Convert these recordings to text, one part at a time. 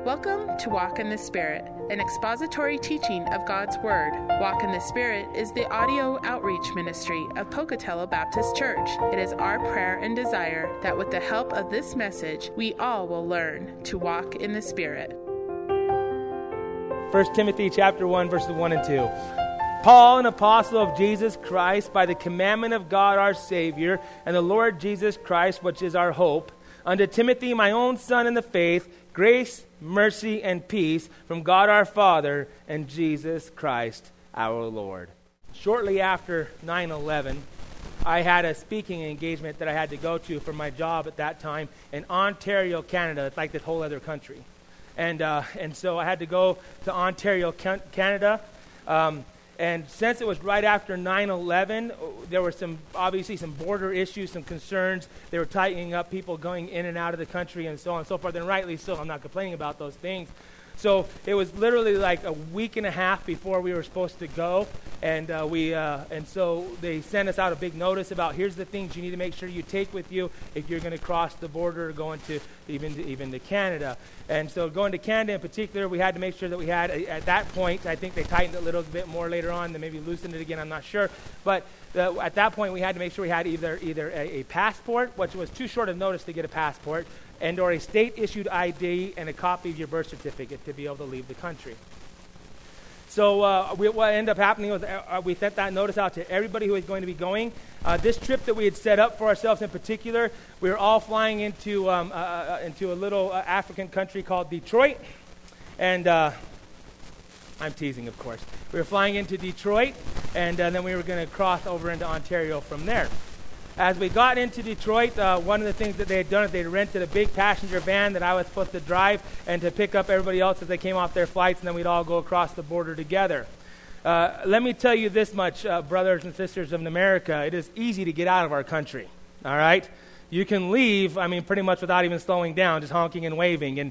Welcome to Walk in the Spirit, an expository teaching of God's Word. Walk in the Spirit is the audio outreach ministry of Pocatello Baptist Church. It is our prayer and desire that with the help of this message, we all will learn to walk in the Spirit. 1 Timothy chapter 1, verses 1 and 2. Paul, an apostle of Jesus Christ, by the commandment of God our Savior, and the Lord Jesus Christ, which is our hope, unto Timothy, my own son in the faith, grace, mercy, and peace from God our Father and Jesus Christ our Lord. Shortly after 9/11, I had a speaking engagement that I had to go to for my job at that time in Ontario, Canada. It's like this whole other country. And so I had to go to Ontario, Canada. And since it was right after 9/11, there were obviously some border issues, some concerns. They were tightening up people going in and out of the country and so on and so forth. And rightly so, I'm not complaining about those things. So it was literally like a week and a half before we were supposed to go. And so they sent us out a big notice about here's the things you need to make sure you take with you if you're going to cross the border or go into even to Canada. And so going to Canada in particular, we had to make sure that we had, at that point, I think they tightened it a little bit more later on, they maybe loosened it again, I'm not sure. But at that point, we had to make sure we had either a passport, which was too short of notice to get a passport, and or a state-issued ID and a copy of your birth certificate to be able to leave the country. So what ended up happening was we sent that notice out to everybody who was going to be going. This trip that we had set up for ourselves in particular, we were all flying into a little African country called Detroit. And I'm teasing, of course. We were flying into Detroit, and then we were going to cross over into Ontario from there. As we got into Detroit, one of the things that they had done is they had rented a big passenger van that I was supposed to drive and to pick up everybody else as they came off their flights, and then we'd all go across the border together. Let me tell you this much, brothers and sisters of America, it is easy to get out of our country, all right? You can leave, pretty much without even slowing down, just honking and waving.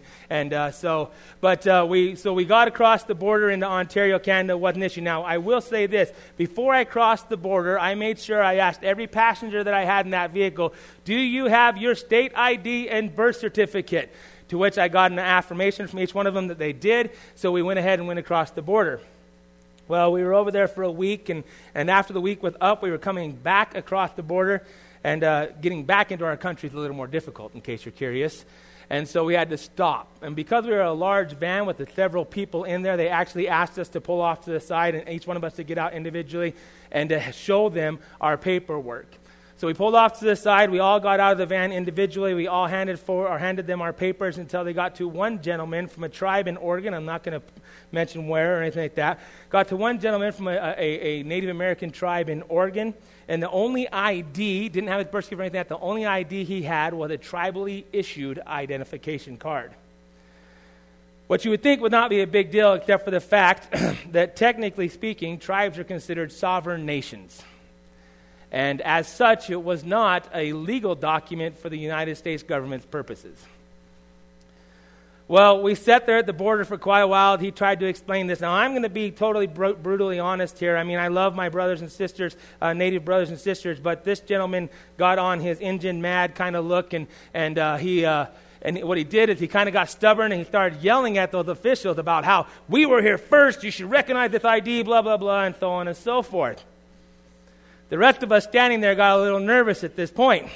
We got across the border into Ontario, Canada. Wasn't an issue. Now, I will say this. Before I crossed the border, I made sure I asked every passenger that I had in that vehicle, do you have your state ID and birth certificate? To which I got an affirmation from each one of them that they did. So we went ahead and went across the border. Well, we were over there for a week, and after the week was up, we were coming back across the border. And getting back into our country is a little more difficult, in case you're curious. And so we had to stop. And because we were a large van with several people in there, they actually asked us to pull off to the side and each one of us to get out individually and to show them our paperwork. So we pulled off to the side. We all got out of the van individually. We all handed them our papers until they got to one gentleman from a tribe in Oregon. I'm not going to mention where or anything like that. Got to one gentleman from a Native American tribe in Oregon. And the only ID, didn't have his birth certificate or anything like that, the only ID he had was a tribally issued identification card. What you would think would not be a big deal except for the fact that technically speaking, tribes are considered sovereign nations. And as such, it was not a legal document for the United States government's purposes. Well, we sat there at the border for quite a while. He tried to explain this. Now, I'm going to be totally brutally honest here. I love my brothers and sisters, Native brothers and sisters, but this gentleman got on his Injun mad kind of look, and what he did is he kind of got stubborn, and he started yelling at those officials about how we were here first, you should recognize this ID, blah, blah, blah, and so on and so forth. The rest of us standing there got a little nervous at this point.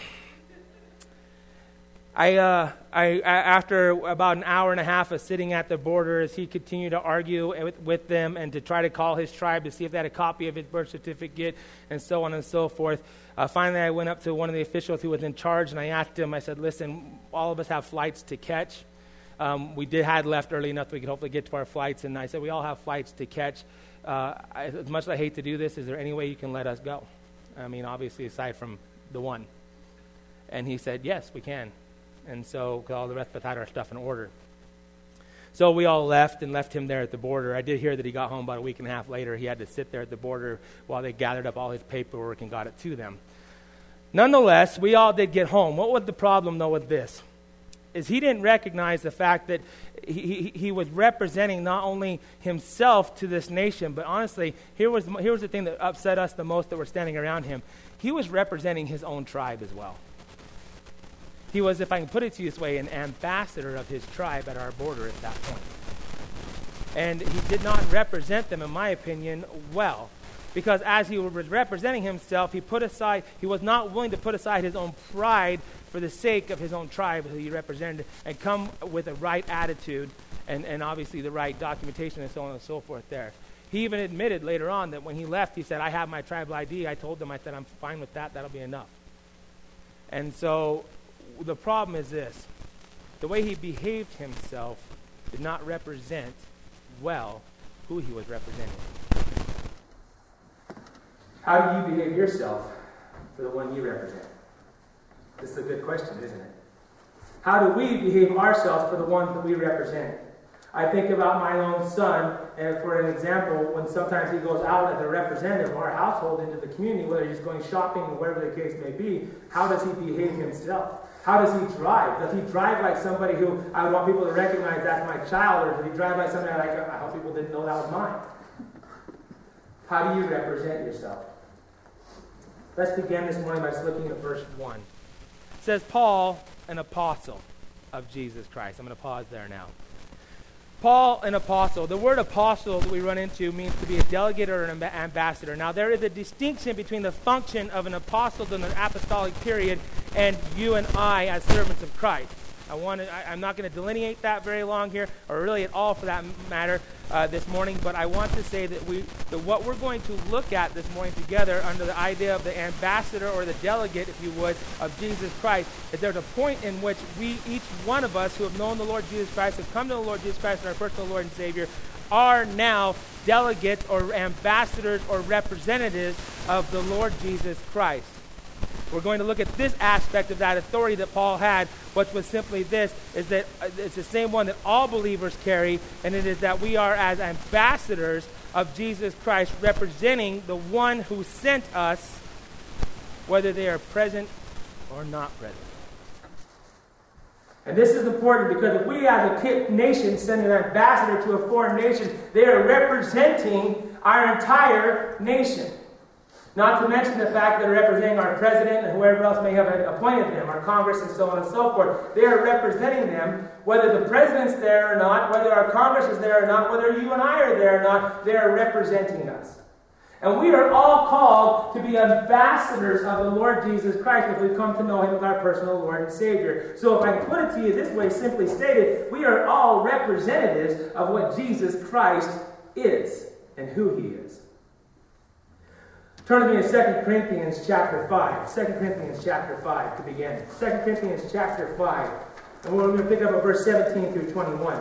After about an hour and a half of sitting at the border, as he continued to argue with them and to try to call his tribe to see if they had a copy of his birth certificate and so on and so forth, finally I went up to one of the officials who was in charge and I asked him, I said, listen, all of us have flights to catch. We had left early enough that we could hopefully get to our flights, and I said, we all have flights to catch. As much as I hate to do this, is there any way you can let us go? Obviously aside from the one. And he said, yes, we can. And so all the rest of us had our stuff in order. So we all left him there at the border. I did hear that he got home about a week and a half later. He had to sit there at the border while they gathered up all his paperwork and got it to them. Nonetheless, we all did get home. What was the problem, though, with this? Is he didn't recognize the fact that he was representing not only himself to this nation, but honestly, here was the thing that upset us the most that were standing around him. He was representing his own tribe as well. He was, if I can put it to you this way, an ambassador of his tribe at our border at that point. And he did not represent them, in my opinion, well. Because as he was representing himself, he was not willing to put aside his own pride for the sake of his own tribe who he represented and come with a right attitude and obviously the right documentation and so on and so forth there. He even admitted later on that when he left, he said, I have my tribal ID. I told them, I said, I'm fine with that. That'll be enough. And so the problem is this. The way he behaved himself did not represent well who he was representing. How do you behave yourself for the one you represent? This is a good question, isn't it? How do we behave ourselves for the ones that we represent? I think about my own son, and for an example, when sometimes he goes out as a representative of our household into the community, whether he's going shopping or whatever the case may be, how does he behave himself? How does he drive? Does he drive like somebody who I would want people to recognize that's my child, or does he drive like somebody like, I hope people didn't know that was mine? How do you represent yourself? Let's begin this morning by just looking at verse 1. It says, Paul, an apostle of Jesus Christ. I'm going to pause there now. Paul, an apostle. The word apostle that we run into means to be a delegate or an ambassador. Now, there is a distinction between the function of an apostle during the apostolic period and you and I as servants of Christ. I'm not going to delineate that very long here, or really at all for that matter this morning, but I want to say that what we're going to look at this morning together under the idea of the ambassador or the delegate, if you would, of Jesus Christ, is there's a point in which each one of us who have known the Lord Jesus Christ, have come to the Lord Jesus Christ as our personal Lord and Savior, are now delegates or ambassadors or representatives of the Lord Jesus Christ. We're going to look at this aspect of that authority that Paul had, which was simply this, is that it's the same one that all believers carry, and it is that we are as ambassadors of Jesus Christ, representing the one who sent us, whether they are present or not present. And this is important because if we as a nation send an ambassador to a foreign nation, they are representing our entire nation. Not to mention the fact that they're representing our president and whoever else may have appointed them, our Congress and so on and so forth. They are representing them, whether the president's there or not, whether our Congress is there or not, whether you and I are there or not, they are representing us. And we are all called to be ambassadors of the Lord Jesus Christ if we come to know Him as our personal Lord and Savior. So if I can put it to you this way, simply stated, we are all representatives of what Jesus Christ is and who He is. Turn to me in 2 Corinthians chapter 5. 2 Corinthians chapter 5 to begin. 2 Corinthians chapter 5. And we're going to pick up at verse 17 through 21.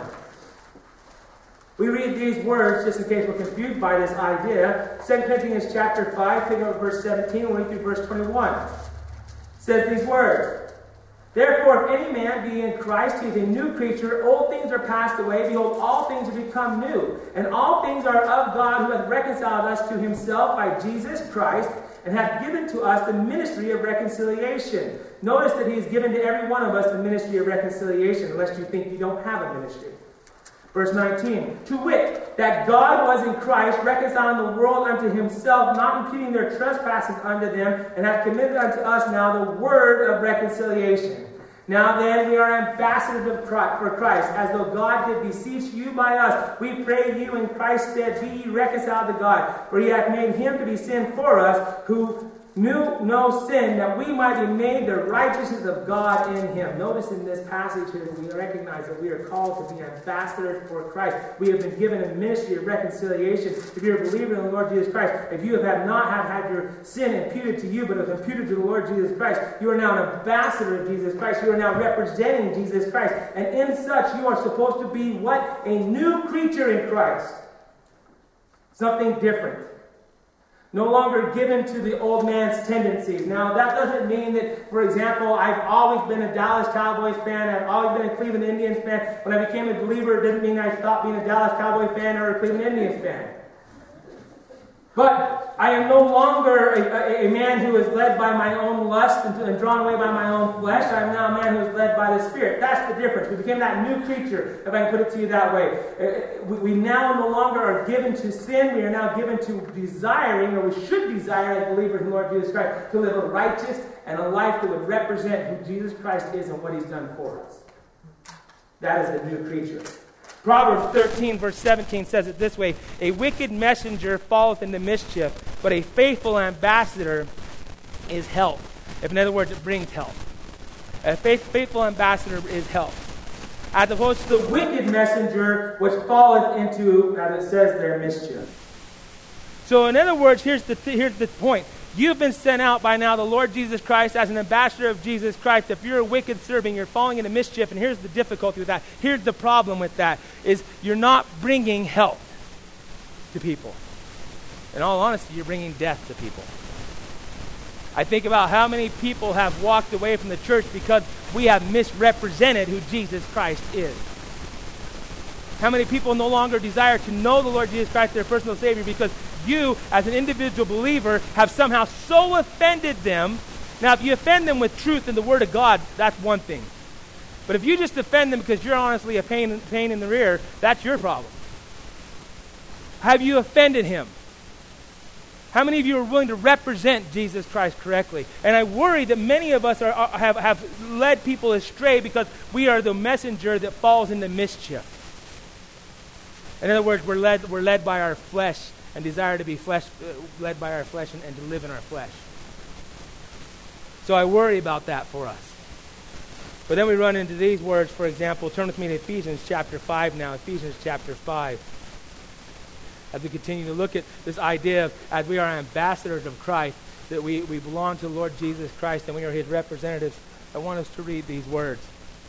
We read these words just in case we're confused by this idea. 2 Corinthians chapter 5, pick up at verse 17, we'll read through verse 21. It says these words. Therefore, if any man be in Christ, he is a new creature. Old things are passed away. Behold, all things have become new. And all things are of God, who hath reconciled us to Himself by Jesus Christ, and hath given to us the ministry of reconciliation. Notice that He has given to every one of us the ministry of reconciliation, unless you think you don't have a ministry. Verse 19, to wit, that God was in Christ, reconciling the world unto Himself, not imputing their trespasses unto them, and hath committed unto us now the word of reconciliation. Now then, we are ambassadors for Christ, as though God did beseech you by us. We pray you in Christ's stead, be ye reconciled to God. For He hath made Him to be sin for us, who knew no sin, that we might be made the righteousness of God in Him. Notice in this passage here, we recognize that we are called to be ambassadors for Christ. We have been given a ministry of reconciliation. If you're a believer in the Lord Jesus Christ, if you have not had your sin imputed to you, but have imputed to the Lord Jesus Christ, you are now an ambassador of Jesus Christ. You are now representing Jesus Christ. And in such, you are supposed to be what? A new creature in Christ. Something different. No longer given to the old man's tendencies. Now, that doesn't mean that, for example, I've always been a Dallas Cowboys fan. I've always been a Cleveland Indians fan. When I became a believer, it doesn't mean I stopped being a Dallas Cowboys fan or a Cleveland Indians fan. But I am no longer a man who is led by my own lust and drawn away by my own flesh. I am now a man who is led by the Spirit. That's the difference. We became that new creature, if I can put it to you that way. We now no longer are given to sin. We are now given to desiring, or we should desire as believers in the Lord Jesus Christ, to live a righteous and a life that would represent who Jesus Christ is and what He's done for us. That is the new creature. Proverbs 13, verse 17 says it this way: a wicked messenger falleth into mischief, but a faithful ambassador is health. If in other words, it brings health. A faithful ambassador is health. As opposed to the wicked messenger, which falleth into, as it says there, mischief. So in other words, here's the point. You've been sent out by now the Lord Jesus Christ as an ambassador of Jesus Christ. If you're a wicked servant, you're falling into mischief, and here's the difficulty with that. Here's the problem with that, is you're not bringing health to people. In all honesty, you're bringing death to people. I think about how many people have walked away from the church because we have misrepresented who Jesus Christ is. How many people no longer desire to know the Lord Jesus Christ, their personal Savior, because you, as an individual believer, have somehow so offended them. Now, if you offend them with truth and the Word of God, that's one thing. But if you just offend them because you're honestly a pain in the rear, that's your problem. Have you offended Him? How many of you are willing to represent Jesus Christ correctly? And I worry that many of us have led people astray because we are the messenger that falls into mischief. In other words, we're led by our flesh and desire to be led by our flesh and to live in our flesh. So I worry about that for us. But then we run into these words, for example. Turn with me to Ephesians chapter 5 now. Ephesians chapter 5. As we continue to look at this idea of, as we are ambassadors of Christ, that we belong to the Lord Jesus Christ and we are His representatives, I want us to read these words.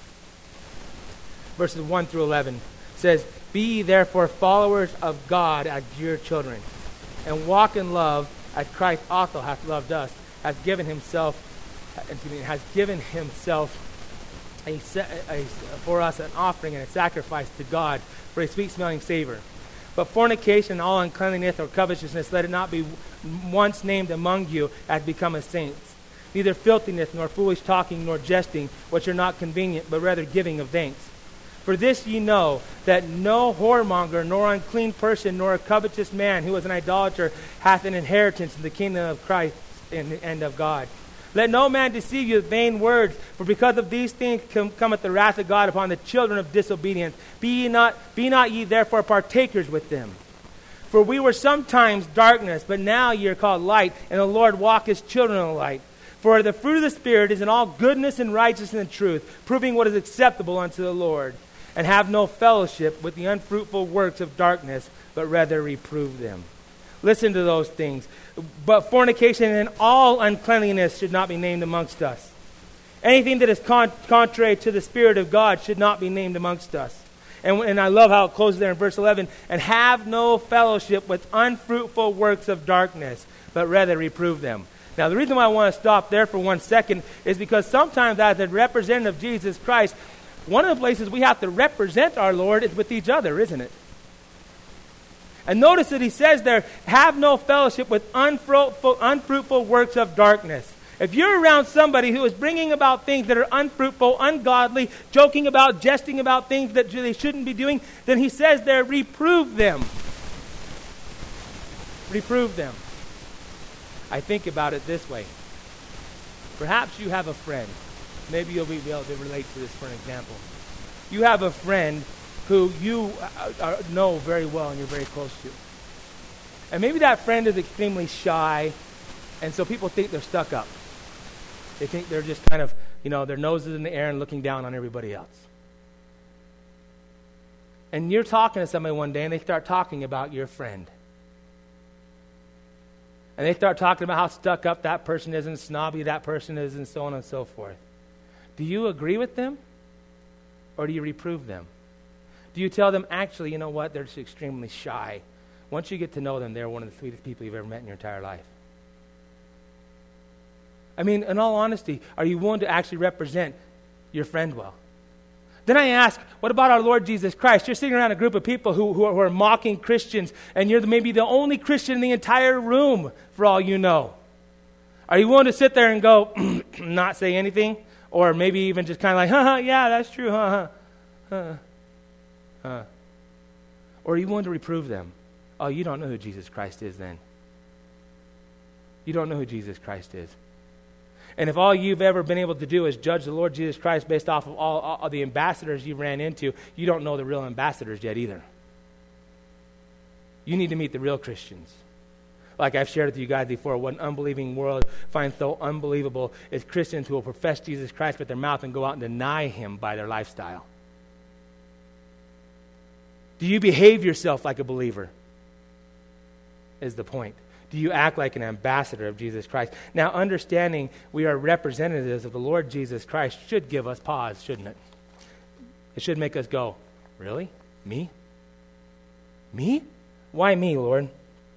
Verses 1 through 11 says, be ye therefore followers of God as dear children, and walk in love as Christ also hath loved us, has given himself for us an offering and a sacrifice to God for a sweet-smelling savor. But fornication and all uncleanness or covetousness, let it not be once named among you as becometh saints. Neither filthiness, nor foolish talking, nor jesting, which are not convenient, but rather giving of thanks. For this ye know, that no whoremonger, nor unclean person, nor a covetous man who is an idolater hath an inheritance in the kingdom of Christ and of God. Let no man deceive you with vain words, for because of these things cometh the wrath of God upon the children of disobedience. Be not ye therefore partakers with them. For we were sometimes darkness, but now ye are called light, and the Lord walk as children of light. For the fruit of the Spirit is in all goodness and righteousness and truth, proving what is acceptable unto the Lord. And have no fellowship with the unfruitful works of darkness, but rather reprove them. Listen to those things. But fornication and all uncleanliness should not be named amongst us. Anything that is contrary to the Spirit of God should not be named amongst us. And I love how it closes there in verse 11. And have no fellowship with unfruitful works of darkness, but rather reprove them. Now, the reason why I want to stop there for 1 second is because sometimes as a representative of Jesus Christ, one of the places we have to represent our Lord is with each other, isn't it? And notice that he says there, have no fellowship with unfruitful works of darkness. If you're around somebody who is bringing about things that are unfruitful, ungodly, joking about, jesting about things that they shouldn't be doing, then he says there, reprove them. Reprove them. I think about it this way. Perhaps you have a friend. Maybe you'll be able to relate to this for an example. You have a friend who you know very well and you're very close to. And maybe that friend is extremely shy, and so people think they're stuck up. They think they're just kind of, their noses in the air and looking down on everybody else. And you're talking to somebody one day and they start talking about your friend. And they start talking about how stuck up that person is and snobby that person is and so on and so forth. Do you agree with them? Or do you reprove them? Do you tell them, actually, you know what, they're just extremely shy. Once you get to know them, they're one of the sweetest people you've ever met in your entire life. I mean, in all honesty, are you willing to actually represent your friend well? Then I ask, what about our Lord Jesus Christ? You're sitting around a group of people who are mocking Christians, and you're maybe the only Christian in the entire room, for all you know. Are you willing to sit there and go, not say anything? Or maybe even just kind of like, yeah, that's true, Or are you willing to reprove them? Oh, you don't know who Jesus Christ is then. You don't know who Jesus Christ is. And if all you've ever been able to do is judge the Lord Jesus Christ based off of all the ambassadors you ran into, you don't know the real ambassadors yet either. You need to meet the real Christians. Like I've shared with you guys before, what an unbelieving world finds so unbelievable is Christians who will profess Jesus Christ with their mouth and go out and deny him by their lifestyle. Do you behave yourself like a believer? Is the point. Do you act like an ambassador of Jesus Christ? Now, understanding we are representatives of the Lord Jesus Christ should give us pause, shouldn't it? It should make us go, really? Me? Me? Why me, Lord?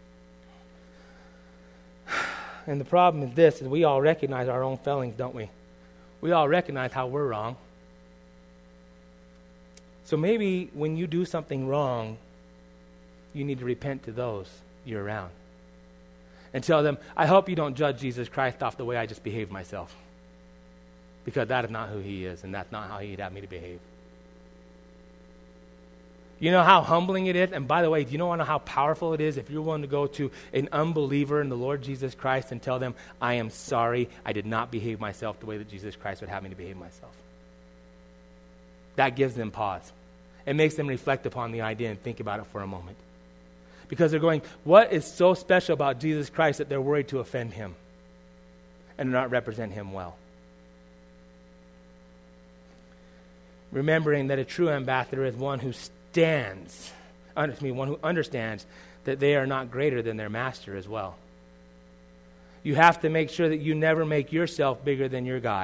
And the problem is this, is we all recognize our own failings, don't we? We all recognize how we're wrong. So maybe when you do something wrong, you need to repent to those you're around. And tell them, I hope you don't judge Jesus Christ off the way I just behaved myself. Because that is not who he is, and that's not how he'd have me to behave. You know how humbling it is? And by the way, do you know how powerful it is if you're willing to go to an unbeliever in the Lord Jesus Christ and tell them, I am sorry, I did not behave myself the way that Jesus Christ would have me to behave myself. That gives them pause. It makes them reflect upon the idea and think about it for a moment. Because they're going, what is so special about Jesus Christ that they're worried to offend him and not represent him well? Remembering that a true ambassador is one who one who understands that they are not greater than their master as well. You have to make sure that you never make yourself bigger than your God.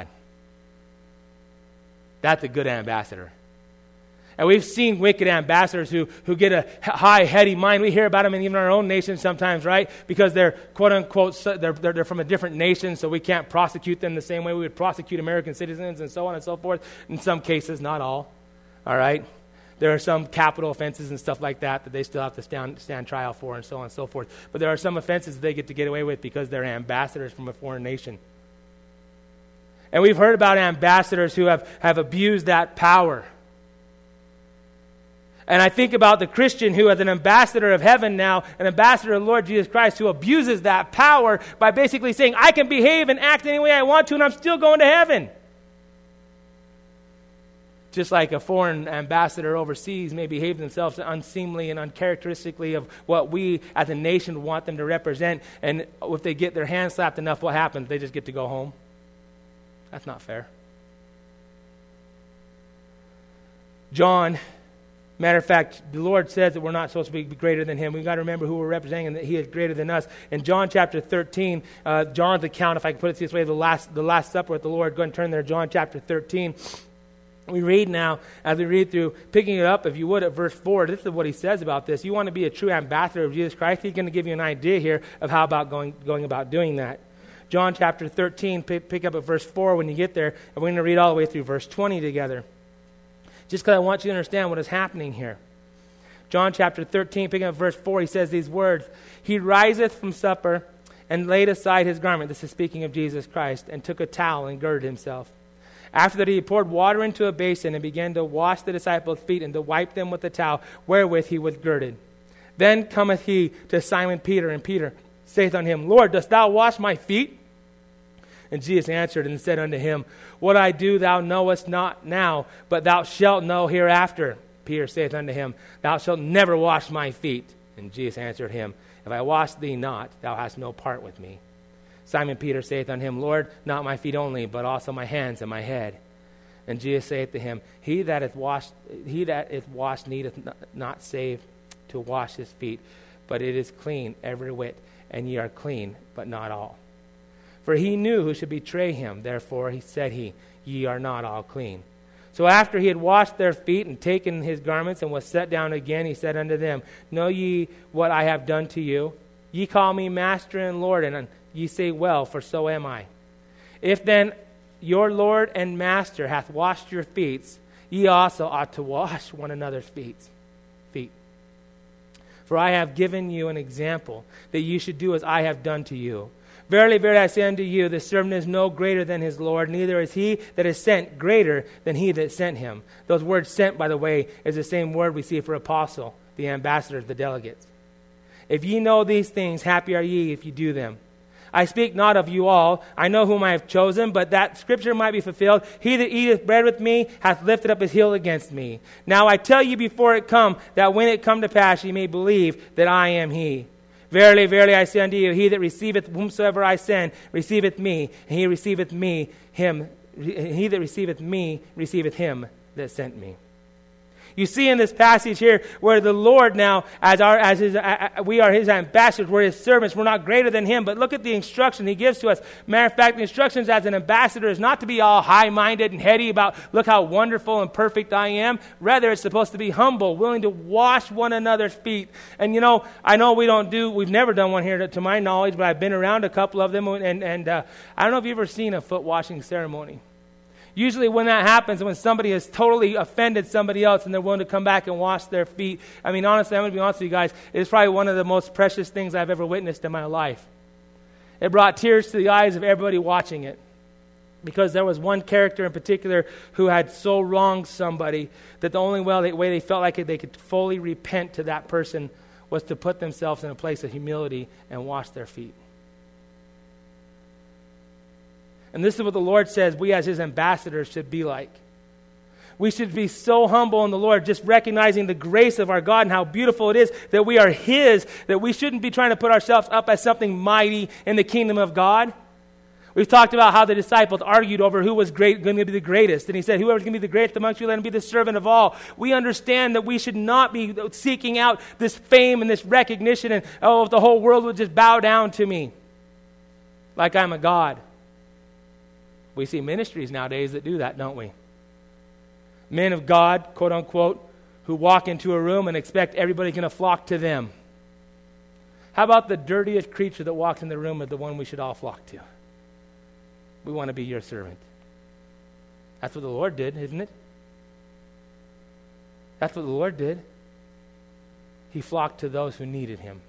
That's a good ambassador. And we've seen wicked ambassadors who get a high, heady mind. We hear about them in even our own nation sometimes, right? Because they're, quote unquote, they're from a different nation, so we can't prosecute them the same way we would prosecute American citizens and so on and so forth. In some cases, not all right? There are some capital offenses and stuff like that they still have to stand trial for and so on and so forth. But there are some offenses that they get to get away with because they're ambassadors from a foreign nation. And we've heard about ambassadors who have abused that power. And I think about the Christian who is an ambassador of heaven now, an ambassador of the Lord Jesus Christ, who abuses that power by basically saying, I can behave and act any way I want to, and I'm still going to heaven. Just like a foreign ambassador overseas may behave themselves unseemly and uncharacteristically of what we as a nation want them to represent, and if they get their hands slapped enough, what happens? They just get to go home. That's not fair. John, matter of fact, the Lord says that we're not supposed to be greater than him. We've got to remember who we're representing and that he is greater than us. In John chapter 13, John's account, if I can put it this way, the Last Supper with the Lord, go and turn there, John chapter 13. We read now, as we read through, picking it up, if you would, at verse 4, this is what he says about this. You want to be a true ambassador of Jesus Christ? He's going to give you an idea here of how about going about doing that. John chapter 13, pick up at verse 4 when you get there, and we're going to read all the way through verse 20 together. Just because I want you to understand what is happening here. John chapter 13, picking up verse 4, he says these words, He riseth from supper and laid aside his garment, this is speaking of Jesus Christ, and took a towel and girded himself. After that he poured water into a basin and began to wash the disciples' feet and to wipe them with the towel wherewith he was girded. Then cometh he to Simon Peter, and Peter saith unto him, Lord, dost thou wash my feet? And Jesus answered and said unto him, What I do thou knowest not now, but thou shalt know hereafter. Peter saith unto him, Thou shalt never wash my feet. And Jesus answered him, If I wash thee not, thou hast no part with me. Simon Peter saith unto him, Lord, not my feet only, but also my hands and my head. And Jesus saith to him, He that is washed needeth not save to wash his feet, but it is clean every whit, and ye are clean, but not all. For he knew who should betray him, therefore said he, Ye are not all clean. So after he had washed their feet and taken his garments and was set down again, he said unto them, Know ye what I have done to you? Ye call me Master and Lord, and ye say, Well, for so am I. If then your Lord and Master hath washed your feet, ye also ought to wash one another's feet. For I have given you an example, that you should do as I have done to you. Verily, verily, I say unto you, the servant is no greater than his Lord, neither is he that is sent greater than he that sent him. Those words sent, by the way, is the same word we see for apostle, the ambassadors, the delegates. If ye know these things, happy are ye if ye do them. I speak not of you all. I know whom I have chosen, but that scripture might be fulfilled. He that eateth bread with me hath lifted up his heel against me. Now I tell you before it come, that when it come to pass, ye may believe that I am he. Verily, verily, I say unto you, he that receiveth whomsoever I send receiveth me, and he receiveth me, him. He that receiveth me receiveth him that sent me. You see in this passage here where the Lord now, we are his ambassadors, we're his servants, we're not greater than him, but look at the instruction he gives to us. Matter of fact, the instructions as an ambassador is not to be all high-minded and heady about, look how wonderful and perfect I am. Rather, it's supposed to be humble, willing to wash one another's feet. And I know we've never done one here to my knowledge, but I've been around a couple of them, and I don't know if you've ever seen a foot washing ceremony. Usually when that happens, when somebody has totally offended somebody else and they're willing to come back and wash their feet, I mean, honestly, I'm going to be honest with you guys, it's probably one of the most precious things I've ever witnessed in my life. It brought tears to the eyes of everybody watching it, because there was one character in particular who had so wronged somebody that the only way they felt like they could fully repent to that person was to put themselves in a place of humility and wash their feet. And this is what the Lord says we as his ambassadors should be like. We should be so humble in the Lord, just recognizing the grace of our God and how beautiful it is that we are his, that we shouldn't be trying to put ourselves up as something mighty in the kingdom of God. We've talked about how the disciples argued over who was going to be the greatest. And he said, whoever's going to be the greatest amongst you, let him be the servant of all. We understand that we should not be seeking out this fame and this recognition and, if the whole world would just bow down to me like I'm a god. We see ministries nowadays that do that, don't we? Men of God, quote unquote, who walk into a room and expect everybody's going to flock to them. How about the dirtiest creature that walks in the room is the one we should all flock to? We want to be your servant. That's what the Lord did, isn't it? That's what the Lord did. He flocked to those who needed him,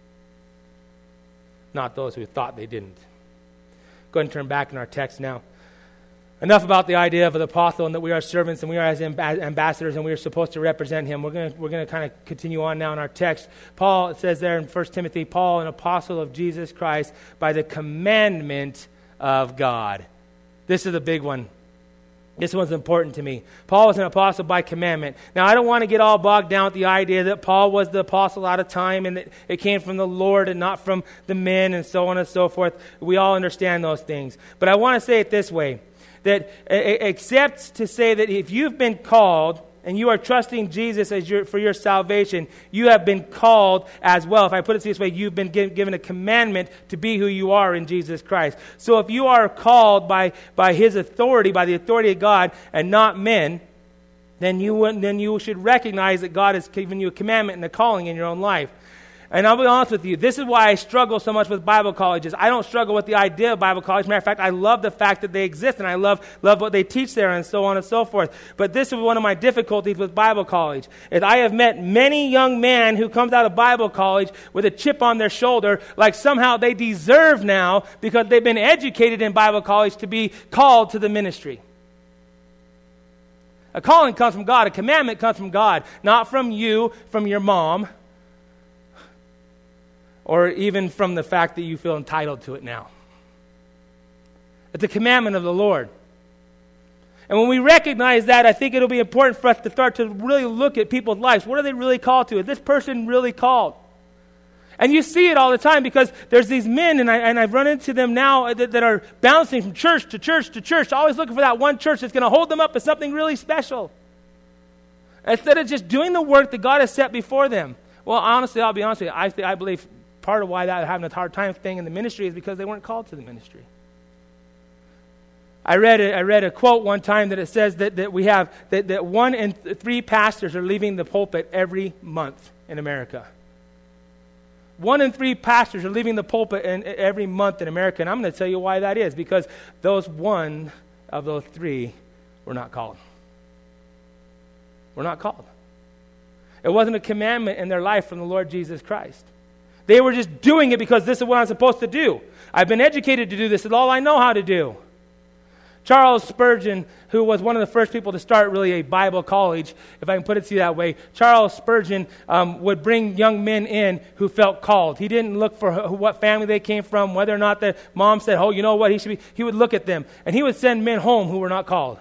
not those who thought they didn't. Go ahead and turn back in our text now. Enough about the idea of the apostle and that we are servants and we are as ambassadors and we are supposed to represent him. We're going to kind of continue on now in our text. Paul, it says there in 1 Timothy, Paul, an apostle of Jesus Christ by the commandment of God. This is a big one. This one's important to me. Paul was an apostle by commandment. Now, I don't want to get all bogged down with the idea that Paul was the apostle out of time and that it came from the Lord and not from the men and so on and so forth. We all understand those things. But I want to say it this way, that except to say that if you've been called and you are trusting Jesus for your salvation, you have been called as well. If I put it this way, you've been given a commandment to be who you are in Jesus Christ. So if you are called by his authority, by the authority of God and not men, then you should recognize that God has given you a commandment and a calling in your own life. And I'll be honest with you, this is why I struggle so much with Bible colleges. I don't struggle with the idea of Bible college. Matter of fact, I love the fact that they exist, and I love what they teach there and so on and so forth. But this is one of my difficulties with Bible college, is I have met many young men who comes out of Bible college with a chip on their shoulder, like somehow they deserve now, because they've been educated in Bible college, to be called to the ministry. A calling comes from God. A commandment comes from God, not from you, from your mom, or even from the fact that you feel entitled to it now. It's a commandment of the Lord. And when we recognize that, I think it'll be important for us to start to really look at people's lives. What are they really called to? Is this person really called? And you see it all the time, because there's these men, and I've run into them now that are bouncing from church to church to church, always looking for that one church that's going to hold them up as something really special, instead of just doing the work that God has set before them. Well, honestly, I'll be honest with you, I believe part of why they're having a hard time thing in the ministry is because they weren't called to the ministry. I read a quote one time that it says that we have that 1 in 3 pastors are leaving the pulpit every month in America. 1 in 3 pastors are leaving the pulpit every month in America, and I'm going to tell you why that is, because one of those 3 were not called. were not called. It wasn't a commandment in their life from the Lord Jesus Christ. They were just doing it because this is what I'm supposed to do. I've been educated to do this. It's all I know how to do. Charles Spurgeon, who was one of the first people to start really a Bible college, if I can put it to you that way, Charles Spurgeon would bring young men in who felt called. He didn't look for what family they came from, whether or not the mom said, oh, you know what, he should be. He would look at them, and he would send men home who were not called.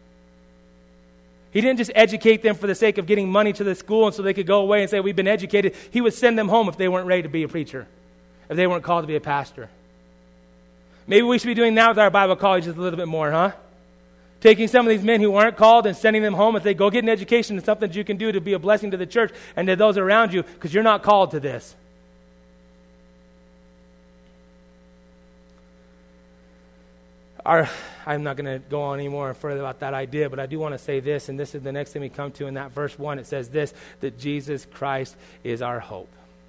He didn't just educate them for the sake of getting money to the school and so they could go away and say, we've been educated. He would send them home if they weren't ready to be a preacher, if they weren't called to be a pastor. Maybe we should be doing that with our Bible colleges a little bit more, huh? Taking some of these men who aren't called and sending them home and say, go get an education and something that you can do to be a blessing to the church and to those around you because you're not called to this. I'm not going to go on any more further about that idea, but I do want to say this, and this is the next thing we come to in that verse 1. It says this, that Jesus Christ is our hope.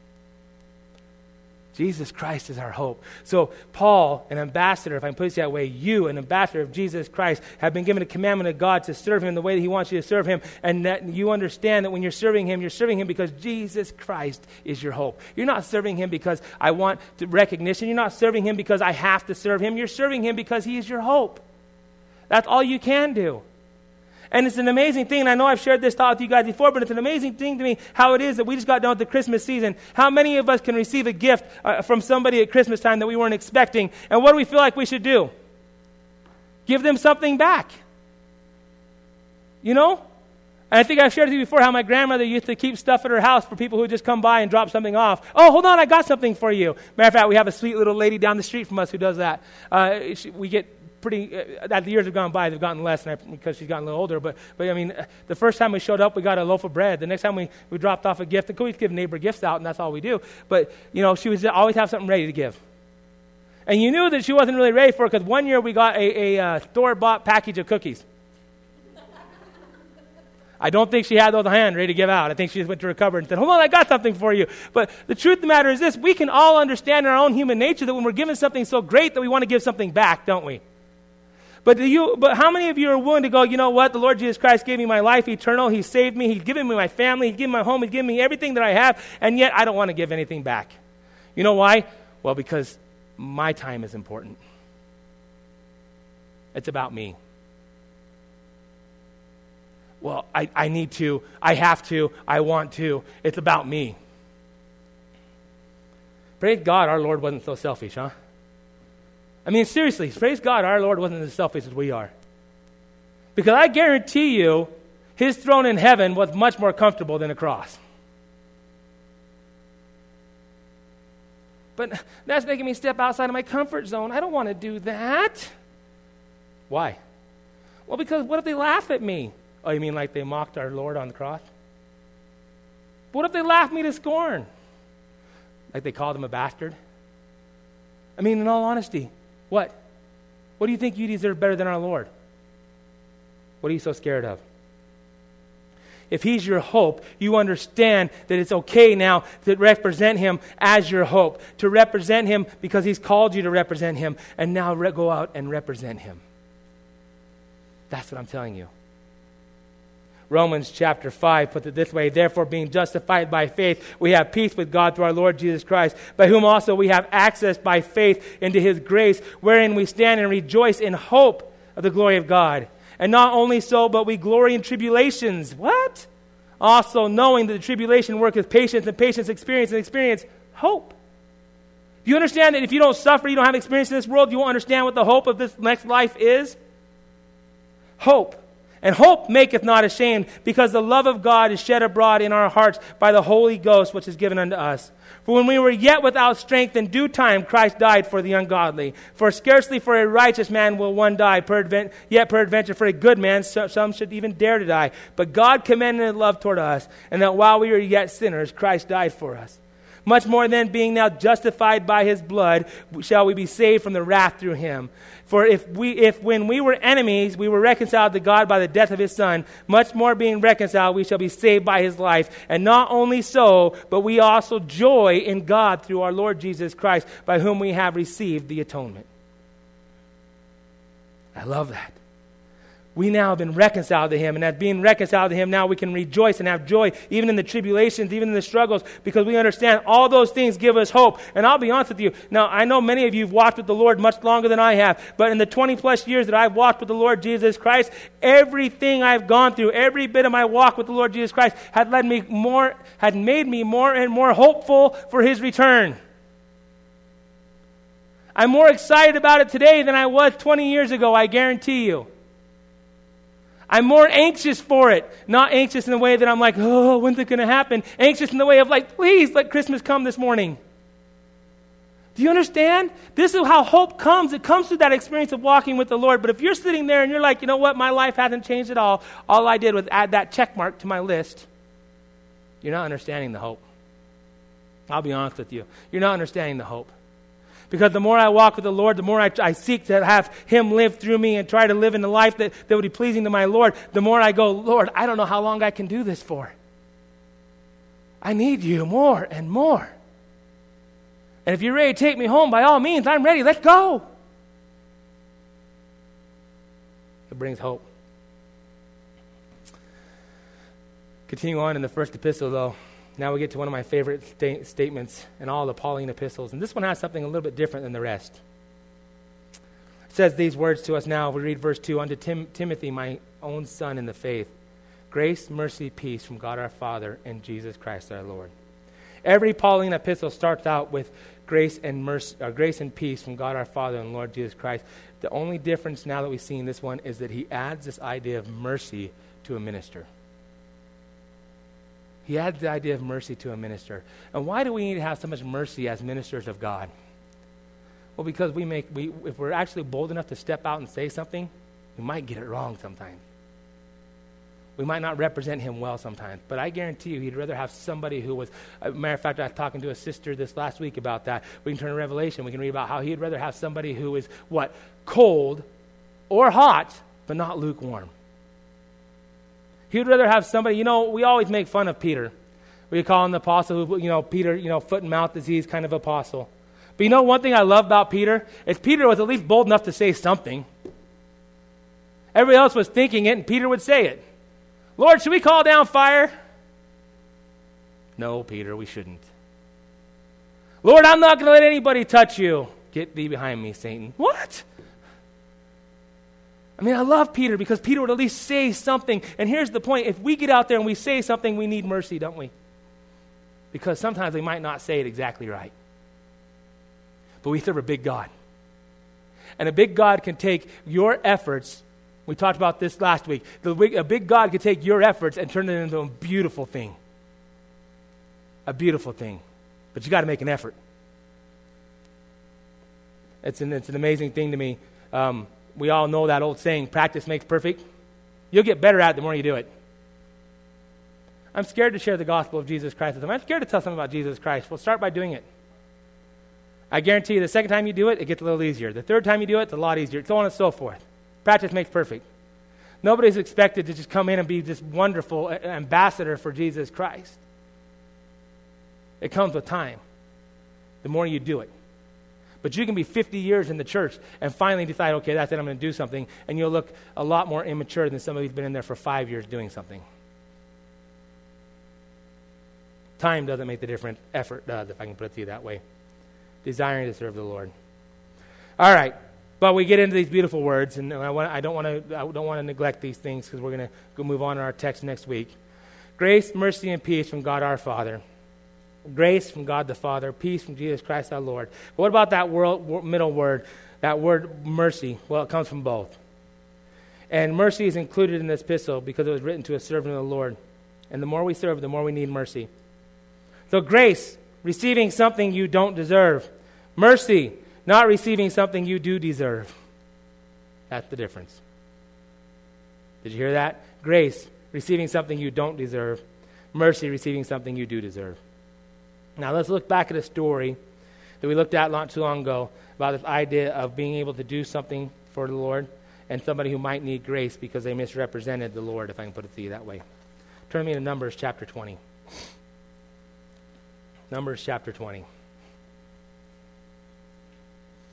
Jesus Christ is our hope. So Paul, an ambassador, if I can put it that way, you, an ambassador of Jesus Christ, have been given a commandment of God to serve him the way that he wants you to serve him, and that you understand that when you're serving him because Jesus Christ is your hope. You're not serving him because I want recognition. You're not serving him because I have to serve him. You're serving him because he is your hope. That's all you can do. And it's an amazing thing, and I know I've shared this thought with you guys before, but it's an amazing thing to me how it is that we just got done with the Christmas season. How many of us can receive a gift from somebody at Christmas time that we weren't expecting, and what do we feel like we should do? Give them something back. You know? And I think I've shared with you before how my grandmother used to keep stuff at her house for people who just come by and drop something off. Oh, hold on, I got something for you. Matter of fact, we have a sweet little lady down the street from us who does that. We get as the years have gone by, they've gotten less because she's gotten a little older. But I mean, the first time we showed up, we got a loaf of bread. The next time we dropped off a gift, and we give neighbor gifts out, and that's all we do. But, you know, she would always have something ready to give. And you knew that she wasn't really ready for it because one year we got a store-bought package of cookies. I don't think she had those on hand ready to give out. I think she just went to her cupboard and said, hold on, I got something for you. But the truth of the matter is this, we can all understand in our own human nature that when we're given something so great that we want to give something back, don't we? But how many of you are willing to go, you know what, the Lord Jesus Christ gave me my life eternal, he saved me, he's given me my family, he's given me my home, he's given me everything that I have, and yet I don't want to give anything back. You know why? Well, because my time is important. It's about me. Well, I need to, I have to, I want to. It's about me. Praise God, our Lord wasn't so selfish, huh? I mean, seriously, praise God, our Lord wasn't as selfish as we are. Because I guarantee you, his throne in heaven was much more comfortable than a cross. But that's making me step outside of my comfort zone. I don't want to do that. Why? Well, because what if they laugh at me? Oh, you mean like they mocked our Lord on the cross? What if they laughed me to scorn? Like they called him a bastard? I mean, in all honesty, what? What do you think you deserve better than our Lord? What are you so scared of? If he's your hope, you understand that it's okay now to represent him as your hope, to represent him because he's called you to represent him, and now go out and represent him. That's what I'm telling you. Romans chapter 5 puts it this way, therefore being justified by faith, we have peace with God through our Lord Jesus Christ, by whom also we have access by faith into his grace, wherein we stand and rejoice in hope of the glory of God. And not only so, but we glory in tribulations. What? Also knowing that the tribulation worketh patience, and patience experience, and experience hope. Do you understand that if you don't suffer, you don't have experience in this world, you won't understand what the hope of this next life is? Hope. And hope maketh not ashamed, because the love of God is shed abroad in our hearts by the Holy Ghost, which is given unto us. For when we were yet without strength, in due time Christ died for the ungodly. For scarcely for a righteous man will one die, yet peradventure for a good man some should even dare to die. But God commended his love toward us, and that while we were yet sinners, Christ died for us. Much more then, being now justified by his blood, shall we be saved from the wrath through him. For if when we were enemies, we were reconciled to God by the death of his Son, much more being reconciled, we shall be saved by his life. And not only so, but we also joy in God through our Lord Jesus Christ, by whom we have received the atonement. I love that. we now have been reconciled to him. And as being reconciled to him, now we can rejoice and have joy, even in the tribulations, even in the struggles, because we understand all those things give us hope. And I'll be honest with you. Now, I know many of you have walked with the Lord much longer than I have, but in the 20 plus years that I've walked with the Lord Jesus Christ, everything I've gone through, every bit of my walk with the Lord Jesus Christ had made me more and more hopeful for his return. I'm more excited about it today than I was 20 years ago, I guarantee you. I'm more anxious for it. Not anxious in the way that I'm like, oh, when's it going to happen? Anxious in the way of like, please let Christmas come this morning. Do you understand? This is how hope comes. It comes through that experience of walking with the Lord. But if you're sitting there and you're like, you know what, my life hasn't changed at all I did was add that check mark to my list, you're not understanding the hope. I'll be honest with you. You're not understanding the hope. Because the more I walk with the Lord, the more I seek to have him live through me and try to live in the life that would be pleasing to my Lord, the more I go, Lord, I don't know how long I can do this for. I need you more and more. And if you're ready to take me home, by all means, I'm ready. Let's go. It brings hope. Continue on in the first epistle, though. Now we get to one of my favorite statements in all the Pauline epistles. And this one has something a little bit different than the rest. It says these words to us now. We read verse 2. Unto Timothy, my own son in the faith, grace, mercy, peace from God our Father and Jesus Christ our Lord. Every Pauline epistle starts out with grace and mercy, or grace and peace from God our Father and Lord Jesus Christ. The only difference now that we see in this one is that he adds this idea of mercy to a minister. He adds the idea of mercy to a minister. And why do we need to have so much mercy as ministers of God? Well, because if we're actually bold enough to step out and say something, we might get it wrong sometimes. We might not represent him well sometimes. But I guarantee you he'd rather have somebody who was, as a matter of fact, I was talking to a sister this last week about that. We can turn to Revelation. We can read about how he'd rather have somebody who is, cold or hot, but not lukewarm. He would rather have somebody, we always make fun of Peter. We call him the apostle, Peter, foot and mouth disease kind of apostle. But one thing I love about Peter is Peter was at least bold enough to say something. Everybody else was thinking it, and Peter would say it. Lord, should we call down fire? No, Peter, we shouldn't. Lord, I'm not going to let anybody touch you. Get thee behind me, Satan. What? I love Peter because Peter would at least say something. And here's the point. If we get out there and we say something, we need mercy, don't we? Because sometimes we might not say it exactly right. But we serve a big God. And a big God can take your efforts. We talked about this last week. A big God can take your efforts and turn it into a beautiful thing. A beautiful thing. But you got to make an effort. It's an amazing thing to me. We all know that old saying, practice makes perfect. You'll get better at it the more you do it. I'm scared to share the gospel of Jesus Christ with them. I'm scared to tell someone about Jesus Christ. Well, start by doing it. I guarantee you the second time you do it, it gets a little easier. The third time you do it, it's a lot easier. So on and so forth. Practice makes perfect. Nobody's expected to just come in and be this wonderful ambassador for Jesus Christ. It comes with time. The more you do it. But you can be 50 years in the church and finally decide, okay, that's it, I'm going to do something. And you'll look a lot more immature than somebody who's been in there for 5 years doing something. Time doesn't make the difference. Effort does, if I can put it to you that way. Desiring to serve the Lord. All right. But we get into these beautiful words, and I don't want to neglect these things because we're going to go move on to our text next week. Grace, mercy, and peace from God our Father. Grace from God the Father, peace from Jesus Christ our Lord. But what about that middle word, that word mercy? Well, it comes from both. And mercy is included in this epistle because it was written to a servant of the Lord. And the more we serve, the more we need mercy. So grace, receiving something you don't deserve. Mercy, not receiving something you do deserve. That's the difference. Did you hear that? Grace, receiving something you don't deserve. Mercy, receiving something you do deserve. Now let's look back at a story that we looked at not too long ago about this idea of being able to do something for the Lord and somebody who might need grace because they misrepresented the Lord, if I can put it to you that way. Turn me to Numbers chapter 20. Numbers chapter 20.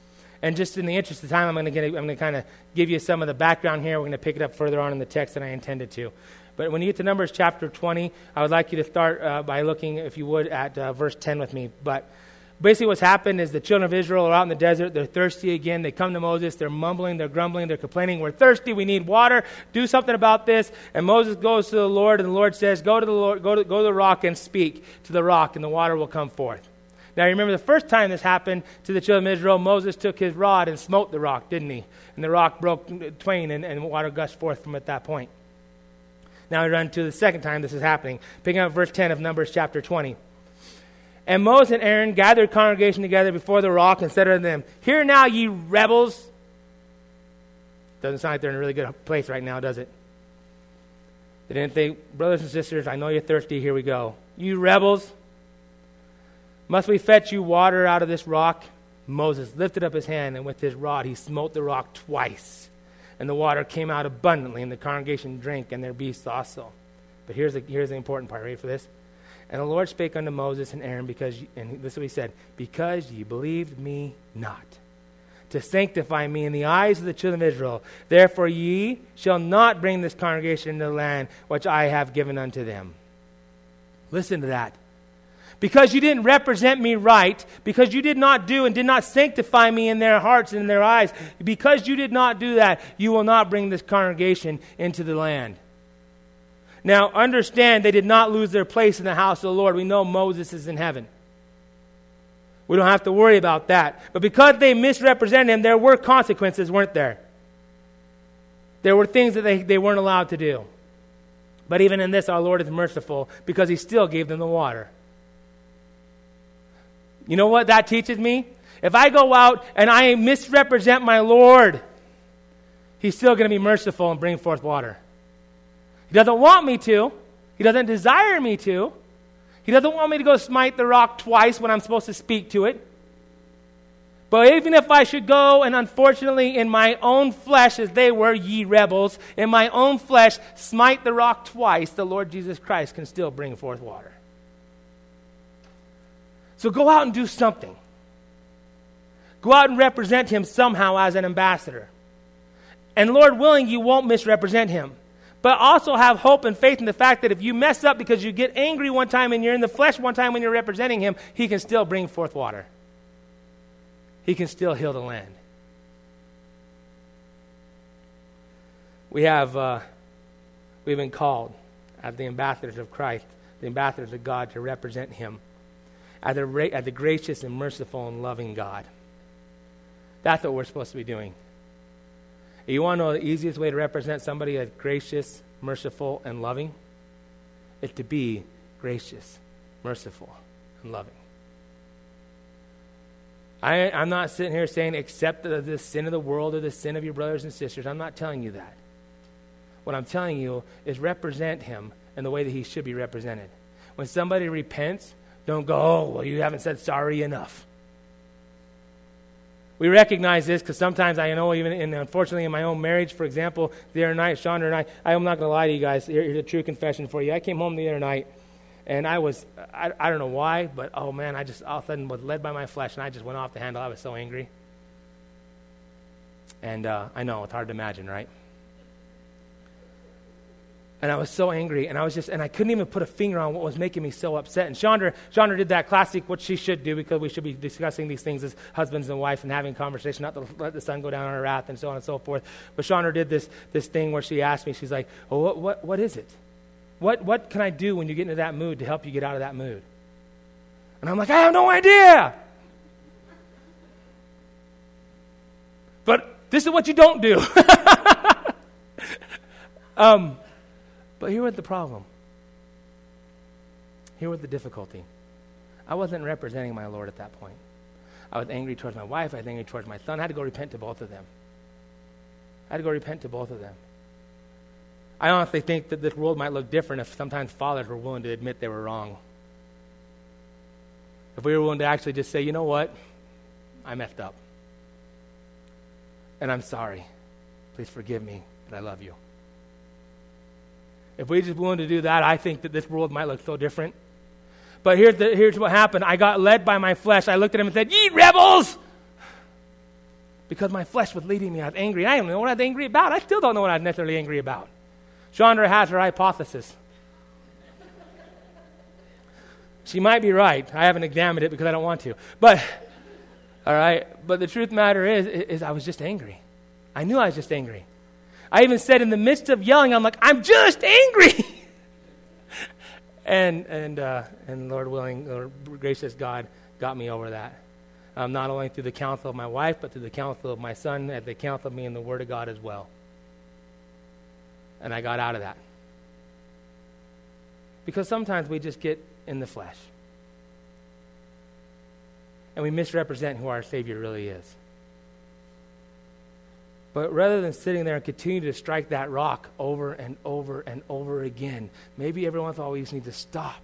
And just in the interest of time, I'm going to kind of give you some of the background here. We're going to pick it up further on in the text than I intended to. But when you get to Numbers chapter 20, I would like you to start by looking, if you would, at verse 10 with me. But basically what's happened is the children of Israel are out in the desert. They're thirsty again. They come to Moses. They're mumbling. They're grumbling. They're complaining. We're thirsty. We need water. Do something about this. And Moses goes to the Lord, and the Lord says, go to the rock and speak to the rock, and the water will come forth. Now, remember the first time this happened to the children of Israel, Moses took his rod and smote the rock, didn't he? And the rock broke twain, and water gushed forth from at that point. Now we run to the second time this is happening. Picking up verse 10 of Numbers chapter 20. And Moses and Aaron gathered the congregation together before the rock and said unto them, Hear now, ye rebels. Doesn't sound like they're in a really good place right now, does it? They didn't think, brothers and sisters, I know you're thirsty, here we go. You rebels, must we fetch you water out of this rock? Moses lifted up his hand, and with his rod he smote the rock twice. And the water came out abundantly, and the congregation drank, and their beasts also. But here's the important part. Ready for this? And the Lord spake unto Moses and Aaron, and this is what he said, because ye believed me not, to sanctify me in the eyes of the children of Israel. Therefore ye shall not bring this congregation into the land which I have given unto them. Listen to that. Because you didn't represent me right, because you did not do and did not sanctify me in their hearts and in their eyes, because you did not do that, you will not bring this congregation into the land. Now, understand they did not lose their place in the house of the Lord. We know Moses is in heaven. We don't have to worry about that. But because they misrepresented him, there were consequences, weren't there? There were things that they weren't allowed to do. But even in this, our Lord is merciful because he still gave them the water. You know what that teaches me? If I go out and I misrepresent my Lord, he's still going to be merciful and bring forth water. He doesn't want me to. He doesn't desire me to. He doesn't want me to go smite the rock twice when I'm supposed to speak to it. But even if I should go and unfortunately in my own flesh, as they were, ye rebels, in my own flesh smite the rock twice, the Lord Jesus Christ can still bring forth water. So go out and do something. Go out and represent him somehow as an ambassador. And Lord willing, you won't misrepresent him. But also have hope and faith in the fact that if you mess up because you get angry one time and you're in the flesh one time when you're representing him, he can still bring forth water. He can still heal the land. We've been called as the ambassadors of Christ, the ambassadors of God, to represent him as the gracious and merciful and loving God. That's what we're supposed to be doing. You want to know the easiest way to represent somebody as gracious, merciful, and loving? It's to be gracious, merciful, and loving. I'm not sitting here saying accept the sin of the world or the sin of your brothers and sisters. I'm not telling you that. What I'm telling you is represent him in the way that he should be represented. When somebody repents, don't go, oh, well, you haven't said sorry enough. We recognize this because sometimes I know even unfortunately in my own marriage, for example, the other night, Chandra and I'm not going to lie to you guys. Here's a true confession for you. I came home the other night and I don't know why, but oh man, I just all of a sudden was led by my flesh and I just went off the handle. I was so angry. And I know, it's hard to imagine, right? And I was so angry, and I couldn't even put a finger on what was making me so upset. And Chandra did that classic, what she should do, because we should be discussing these things as husbands and wife and having conversation, not to let the sun go down on her wrath and so on and so forth. But Chandra did this thing where she asked me, she's like, oh, what is it? What can I do when you get into that mood to help you get out of that mood? And I'm like, I have no idea. But this is what you don't do. But here was the problem. Here was the difficulty. I wasn't representing my Lord at that point. I was angry towards my wife. I was angry towards my son. I had to go repent to both of them. I honestly think that this world might look different if sometimes fathers were willing to admit they were wrong. If we were willing to actually just say, you know what? I messed up. And I'm sorry. Please forgive me, but I love you. If we just willing to do that, I think that this world might look so different. But here's what happened. I got led by my flesh. I looked at him and said, ye rebels! because my flesh was leading me. I was angry. I don't know what I was angry about. I still don't know what I was necessarily angry about. Chandra has her hypothesis. She might be right. I haven't examined it because I don't want to. But, all right, but the truth of the matter is I was just angry. I knew I was just angry. I even said in the midst of yelling, I'm like, I'm just angry. and Lord willing, Lord gracious God got me over that. Not only through the counsel of my wife, but through the counsel of my son, and the counsel of me in the Word of God as well. And I got out of that. Because sometimes we just get in the flesh. And we misrepresent who our Savior really is. But rather than sitting there and continue to strike that rock over and over and over again, maybe every once in a while we just need to stop.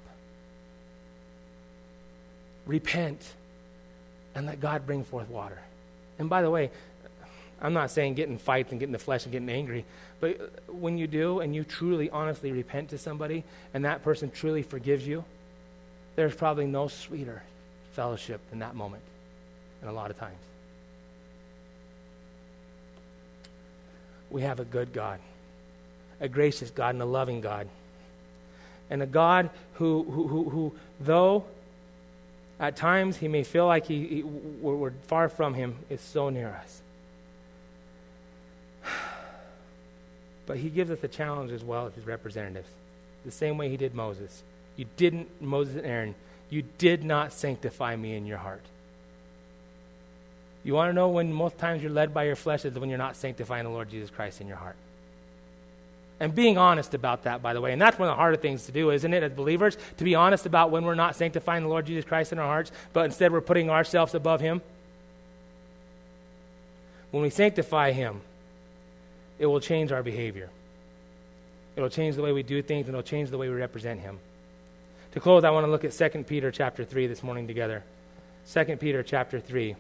Repent. And let God bring forth water. And by the way, I'm not saying get in fights and get in the flesh and getting angry. But when you do and you truly, honestly repent to somebody and that person truly forgives you, there's probably no sweeter fellowship than that moment. And a lot of times. We have a good God, a gracious God and a loving God. And a God who though at times he may feel like we're far from him, is so near us. But he gives us a challenge as well as his representatives. The same way he did Moses. Moses and Aaron, you did not sanctify me in your heart. You want to know when most times you're led by your flesh is when you're not sanctifying the Lord Jesus Christ in your heart. And being honest about that, by the way. And that's one of the harder things to do, isn't it, as believers? To be honest about when we're not sanctifying the Lord Jesus Christ in our hearts, but instead we're putting ourselves above him. When we sanctify him, it will change our behavior. It will change the way we do things, and it will change the way we represent him. To close, I want to look at 2 Peter chapter 3 this morning together. 2 Peter chapter 3,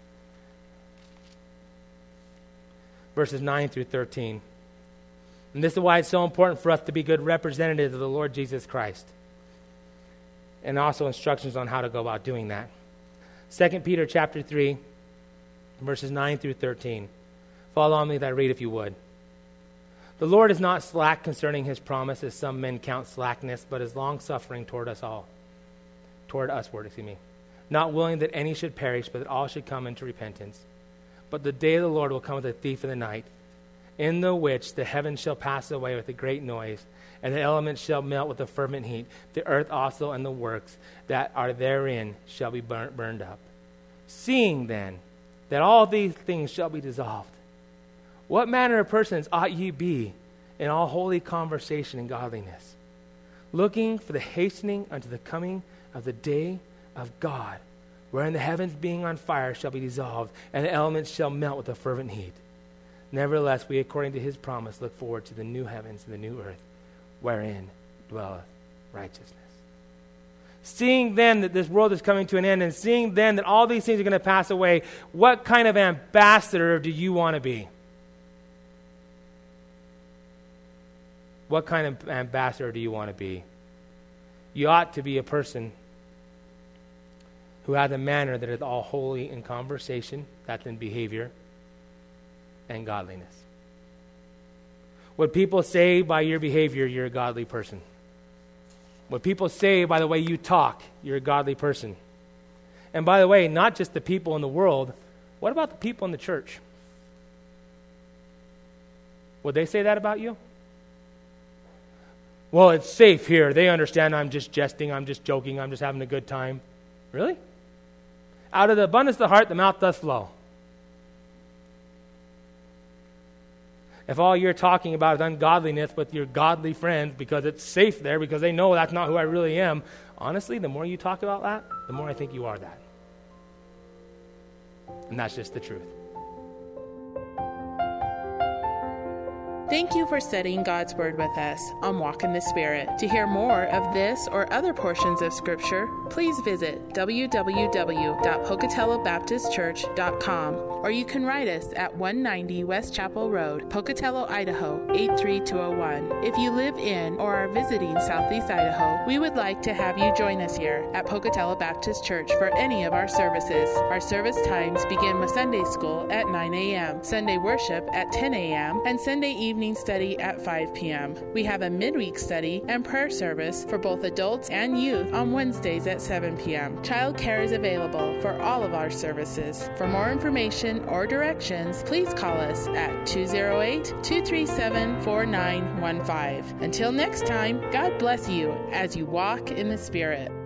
verses 9 through 13. And this is why it's so important for us to be good representatives of the Lord Jesus Christ. And also instructions on how to go about doing that. 2 Peter chapter 3, verses 9 through 13. Follow on me as I read if you would. The Lord is not slack concerning his promise, as some men count slackness, but is long-suffering toward usward, not willing that any should perish, but that all should come into repentance. But the day of the Lord will come as a thief in the night, in the which the heavens shall pass away with a great noise, and the elements shall melt with a fervent heat. The earth also and the works that are therein shall be burned up. Seeing then that all these things shall be dissolved, what manner of persons ought ye be in all holy conversation and godliness, looking for the hastening unto the coming of the day of God, wherein the heavens being on fire shall be dissolved, and the elements shall melt with a fervent heat. Nevertheless, we, according to his promise, look forward to the new heavens and the new earth, wherein dwelleth righteousness. Seeing then that this world is coming to an end, and seeing then that all these things are going to pass away, what kind of ambassador do you want to be? What kind of ambassador do you want to be? You ought to be a person who has a manner that is all holy in conversation, that's in behavior, and godliness. What people say by your behavior, you're a godly person. What people say by the way you talk, you're a godly person. And by the way, not just the people in the world, what about the people in the church? Would they say that about you? Well, it's safe here. They understand I'm just jesting, I'm just joking, I'm just having a good time. Really? Out of the abundance of the heart, the mouth does flow. If all you're talking about is ungodliness with your godly friends because it's safe there, because they know that's not who I really am, honestly, the more you talk about that, the more I think you are that. And that's just the truth. Thank you for studying God's Word with us on Walk in the Spirit. To hear more of this or other portions of Scripture, please visit www.pocatellobaptistchurch.com, or you can write us at 190 West Chapel Road, Pocatello, Idaho, 83201. If you live in or are visiting Southeast Idaho, we would like to have you join us here at Pocatello Baptist Church for any of our services. Our service times begin with Sunday school at 9 a.m., Sunday worship at 10 a.m., and Sunday evening study at 5 p.m. We have a midweek study and prayer service for both adults and youth on Wednesdays at 7 p.m. Child care is available for all of our services. For more information or directions, please call us at 208-237-4915. Until next time, God bless you as you walk in the Spirit.